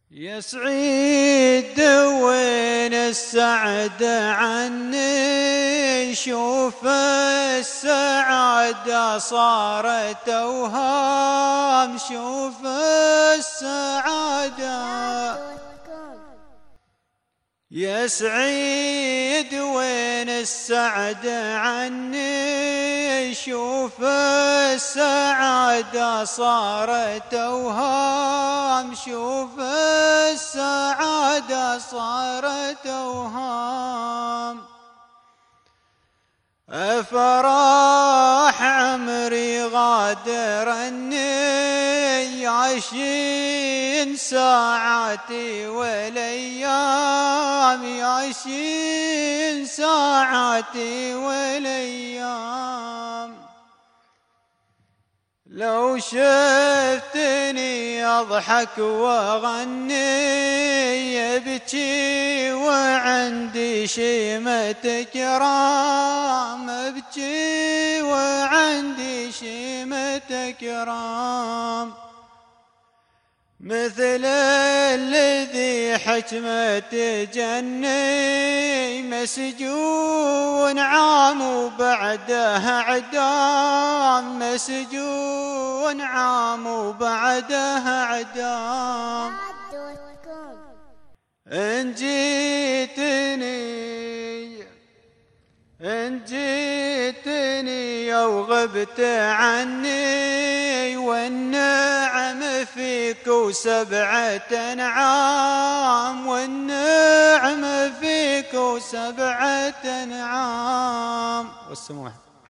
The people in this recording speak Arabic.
يا سعيد وين السعد عني، شوف السعادة صارت أوهام، شوف السعادة. يا سعيد وين السعد عني، شوف السعادة صارت أوهام، شوف السعادة صارت أوهام. أفراح عمري غادرني، يعشين ساعاتي والأيام، يعشين ساعاتي والأيام. لو شفتني أضحك وأغني، يبكي وعندي شيمة كرام، أبكي وعندي شيمة كرام. مثل الذي حكمة جني، مسجون عام وبعده اعدام، مسجون عام وبعده اعدام. إن جيتني أو غبت عني، والنعم فيك وسبعة أنعام، والنعم فيك وسبعة أنعام. والسموح